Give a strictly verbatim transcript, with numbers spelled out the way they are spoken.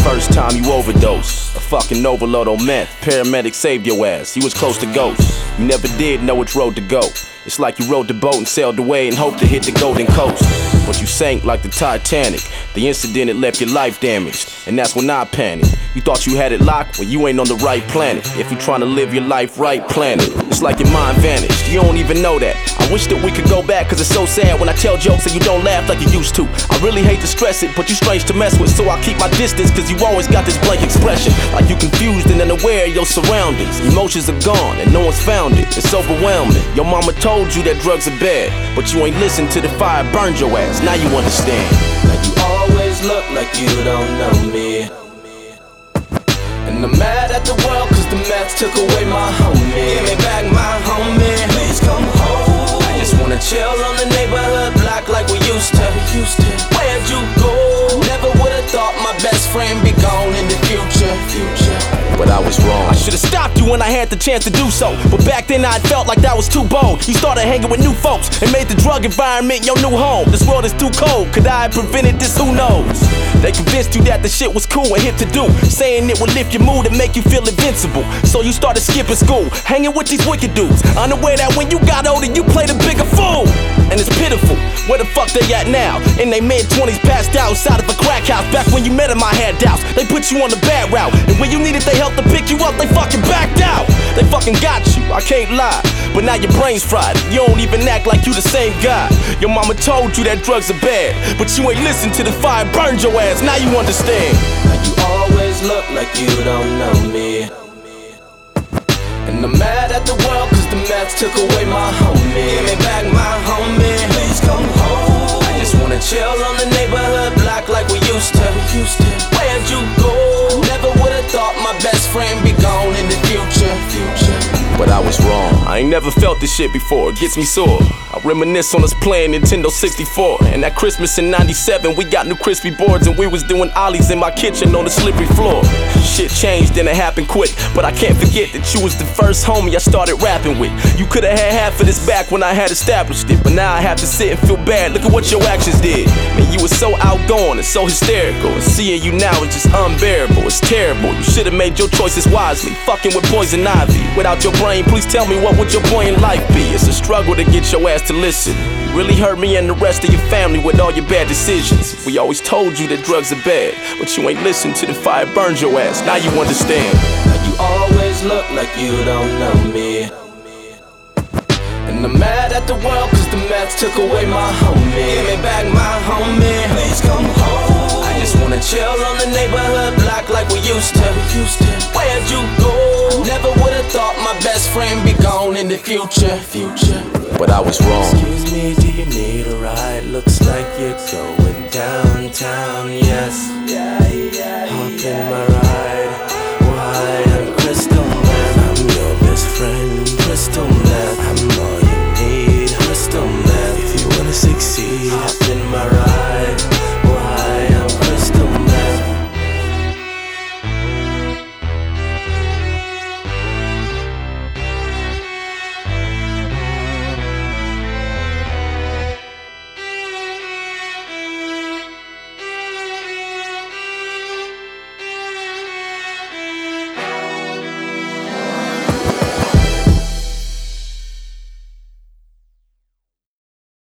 first time you overdosed. A fucking overload on meth. Paramedics saved your ass. You was close to ghosts. You never did know which road to go. It's like you rode the boat and sailed away and hoped to hit the golden coast. But you sank like the Titanic. The incident, it left your life damaged. And that's when I panicked. You thought you had it locked? Well, you ain't on the right planet. If you're trying to live your life right, plan it. It's like your mind vanished. You don't even know that. I wish that we could go back, cause it's so sad when I tell jokes and you don't laugh like you used to. I really hate to stress it, but you strange to mess with, so I keep my distance, cause you always got this blank expression. Like you confused and unaware of your surroundings. Emotions are gone and no one's found it. It's overwhelming. Your mama told you that drugs are bad, but you ain't listened to the fire burned your ass. Now you understand. Now you always look like you don't know me. And I'm mad at the world cause the meth took away my homie. Give me back my homie. Please come home. I just wanna chill on the neighborhood block like we used to. Where'd you go? Never would've thought my best friend be gone in the future. But I was wrong. I should've stopped you when I had the chance to do so, but back then I felt like that was too bold. You started hanging with new folks and made the drug environment your new home. This world is too cold, could I have prevented this? Who knows? They convinced you that the shit was cool and hip to do, saying it would lift your mood and make you feel invincible. So you started skipping school, hanging with these wicked dudes, unaware that when you got older you played a bigger fool. And it's pitiful, where the fuck they at now? In they mid twenties passed out outside of a crack house. Back when you met them I had doubts, they put you on the bad route, and when you needed they help to pick you up, they fucking backed out. They fucking got you, I can't lie, but now your brain's fried. You don't even act like you the same guy. Your mama told you that drugs are bad, but you ain't listened to the fire burned your ass. Now you understand. Now you always look like you don't know me. And I'm mad at the world cause the meth took away my homie. Give me back my homie. Please come home. I just wanna chill on the neighborhood block like we used to. Where'd you go? Never would've thought my best friend be gone in the future. But I was wrong. I ain't never felt this shit before, it gets me sore. I reminisce on us playing Nintendo sixty-four. And that Christmas in ninety-seven, we got new crispy boards and we was doing ollies in my kitchen on the slippery floor. Shit changed and it happened quick, but I can't forget that you was the first homie I started rapping with. You could've had half of this back when I had established it, but now I have to sit and feel bad. Look at what your actions did. Man, you were so outgoing and so hysterical, and seeing you now is just unbearable. It's terrible. You should've made your choices wisely, fucking with poison ivy. Without your brain, please tell me, what would your point in life be? It's a struggle to get your ass to listen. You really hurt me and the rest of your family with all your bad decisions. We always told you that drugs are bad, but you ain't listened to the fire burned your ass. Now you understand. Now you always look like you don't know me. And I'm mad at the world cause the meth took away my homie. Give me back my homie. Please come home. I just wanna chill on the neighborhood block like we used to. Where'd you go? Never would've thought my best friend be gone in the future. But I was wrong. Excuse me, do you need a ride? Looks like you're going downtown, yes. Hop in my ride.